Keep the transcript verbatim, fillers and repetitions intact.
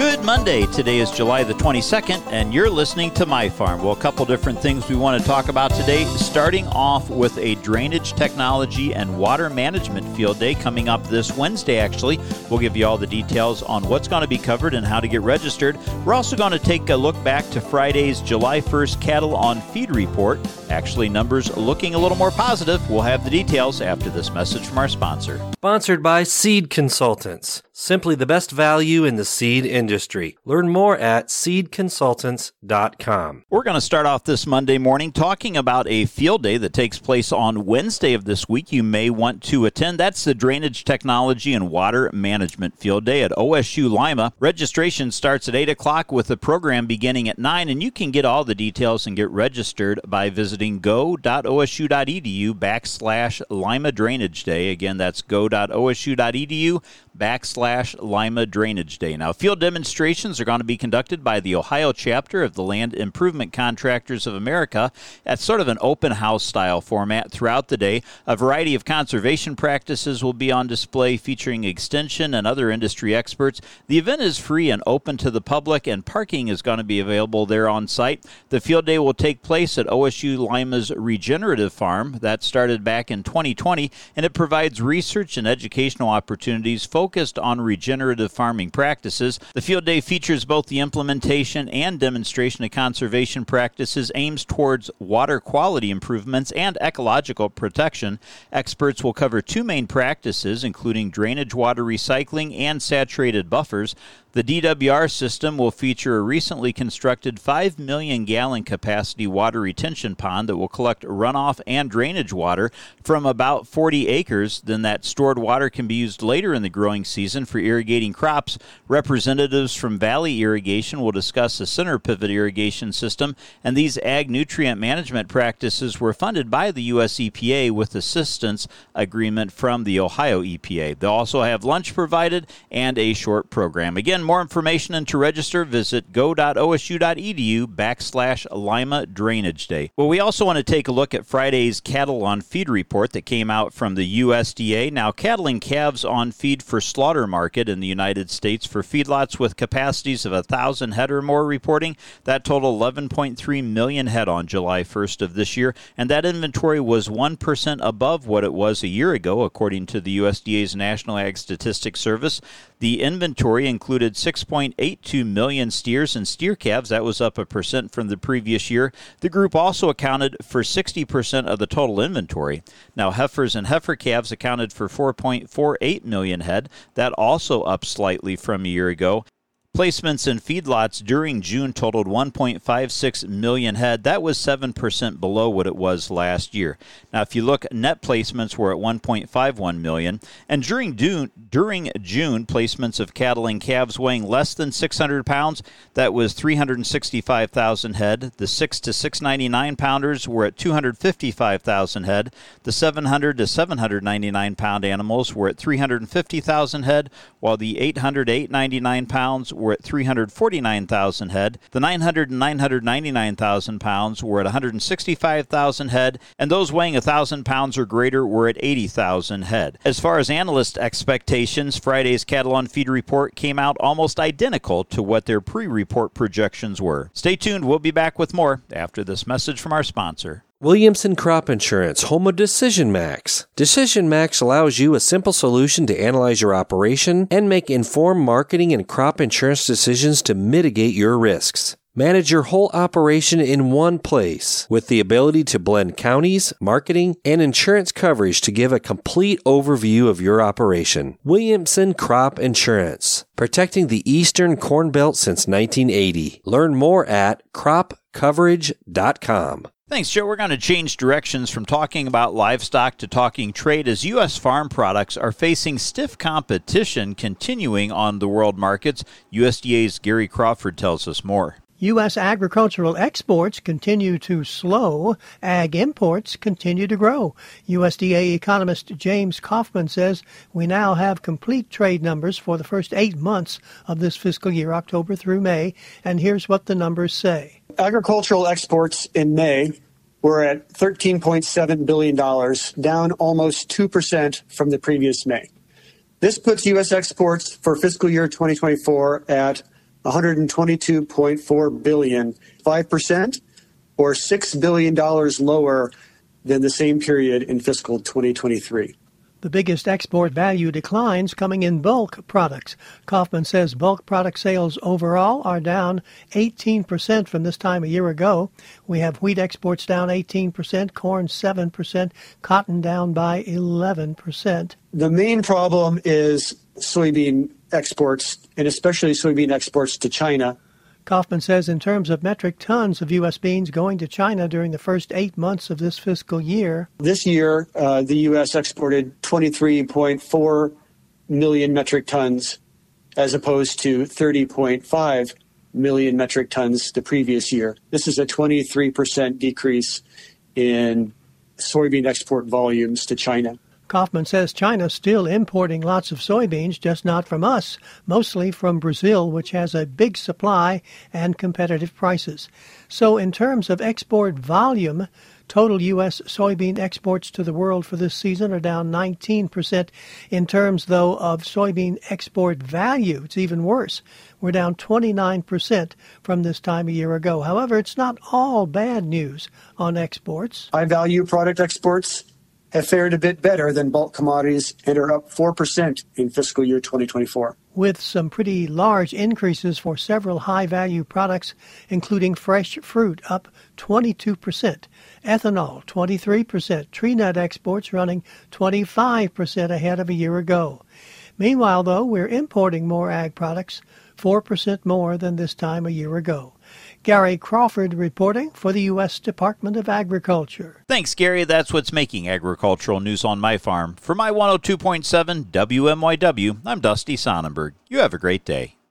Good Monday. Today is July the twenty-second, and you're listening to My Farm. Well, a couple different things we want to talk about today, starting off with a drainage technology and water management field day coming up this Wednesday, actually. We'll give you all the details on what's going to be covered and how to get registered. We're also going to take a look back to Friday's July first Cattle on Feed report. Actually, numbers looking a little more positive. We'll have the details after this message from our sponsor. Sponsored by Seed Consultants. Simply the best value in the seed industry. Learn more at seed consultants dot com. We're going to start off this Monday morning talking about a field day that takes place on Wednesday of this week. You may want to attend. That's the Drainage Technology and Water Management Field Day at O S U Lima. Registration starts at eight o'clock with the program beginning at nine, and you can get all the details and get registered by visiting go dot O S U dot E D U backslash Lima Drainage Day. Again, that's go dot O S U dot E D U backslash Lima Drainage Day. Now, field demonstrations are going to be conducted by the Ohio chapter of the Land Improvement Contractors of America at sort of an open house style format throughout the day. A variety of conservation practices will be on display featuring extension and other industry experts. The event is free and open to the public, and parking is going to be available there on site. The field day will take place at O S U Lima's Regenerative Farm. That started back in twenty twenty, and it provides research and educational opportunities focused on regenerative farming practices. The field day features both the implementation and demonstration of conservation practices aimed towards water quality improvements and ecological protection. Experts will cover two main practices, including drainage water recycling and saturated buffers. The D W R system will feature a recently constructed five million gallon capacity water retention pond that will collect runoff and drainage water from about forty acres. Then that stored water can be used later in the growing season for irrigating crops. Representatives from Valley Irrigation will discuss the center pivot irrigation system, and these ag nutrient management practices were funded by the U S E P A with assistance agreement from the Ohio E P A. They'll also have lunch provided and a short program. Again, more information and to register, visit go dot O S U dot E D U backslash Lima Drainage Day. Well, we also want to take a look at Friday's Cattle on Feed report that came out from the U S D A. Now, cattle and calves on feed for slaughter market in the United States for feedlots with capacities of one thousand head or more reporting. That total eleven point three million head on July first of this year, and that inventory was one percent above what it was a year ago, according to the U S D A's National Ag Statistics Service. The inventory included six point eight two million steers and steer calves. That was up a percent from the previous year. The group also accounted for sixty percent of the total inventory. Now, heifers and heifer calves accounted for four point four eight million head. That also up slightly from a year ago. Placements in feedlots during June totaled one point five six million head. That was seven percent below what it was last year. Now, if you look, net placements were at one point five one million. And during June, during June, placements of cattle and calves weighing less than six hundred pounds, that was three hundred sixty-five thousand head. The six to six ninety-nine pounders were at two hundred fifty-five thousand head. The seven hundred to seven hundred ninety-nine pound animals were at three hundred fifty thousand head, while the eight hundred to eight ninety-nine pounds were at three hundred forty-nine thousand head. The nine hundred and nine hundred ninety-nine thousand pounds were at one hundred sixty-five thousand head, and those weighing one thousand pounds or greater were at eighty thousand head. As far as analyst expectations, Friday's Cattle on Feed report came out almost identical to what their pre-report projections were. Stay tuned. We'll be back with more after this message from our sponsor. Williamson Crop Insurance, home of Decision Max. Decision Max allows you a simple solution to analyze your operation and make informed marketing and crop insurance decisions to mitigate your risks. Manage your whole operation in one place with the ability to blend counties, marketing, and insurance coverage to give a complete overview of your operation. Williamson Crop Insurance, protecting the Eastern Corn Belt since nineteen eighty. Learn more at crop coverage dot com. Thanks, Joe. We're going to change directions from talking about livestock to talking trade as U S farm products are facing stiff competition continuing on the world markets. U S D A's Gary Crawford tells us more. U S agricultural exports continue to slow. Ag imports continue to grow. U S D A economist James Kaufman says we now have complete trade numbers for the first eight months of this fiscal year, October through May, and here's what the numbers say. Agricultural exports in May were at thirteen point seven billion dollars, down almost two percent from the previous May. This puts U S exports for fiscal year twenty twenty-four at one hundred twenty-two point four billion dollars, five percent or six billion dollars lower than the same period in fiscal twenty twenty-three. The biggest export value declines coming in bulk products. Kaufman says bulk product sales overall are down eighteen percent from this time a year ago. We have wheat exports down eighteen percent, corn seven percent, cotton down by eleven percent. The main problem is soybean exports, and especially soybean exports to China. Kaufman says in terms of metric tons of U S beans going to China during the first eight months of this fiscal year. This year, uh, the U S exported twenty-three point four million metric tons as opposed to thirty point five million metric tons the previous year. This is a twenty-three percent decrease in soybean export volumes to China. Kaufman says China's still importing lots of soybeans, just not from us, mostly from Brazil, which has a big supply and competitive prices. So in terms of export volume, total U S soybean exports to the world for this season are down nineteen percent. In terms, though, of soybean export value, it's even worse. We're down twenty-nine percent from this time a year ago. However, it's not all bad news on exports. High-value product exports have fared a bit better than bulk commodities and are up four percent in fiscal year twenty twenty-four. With some pretty large increases for several high-value products, including fresh fruit up twenty-two percent, ethanol twenty-three percent, tree nut exports running twenty-five percent ahead of a year ago. Meanwhile, though, we're importing more ag products, four percent more than this time a year ago. Gary Crawford reporting for the U S Department of Agriculture. Thanks, Gary. That's what's making agricultural news on my farm. For my one oh two point seven W M Y W, I'm Dusty Sonnenberg. You have a great day.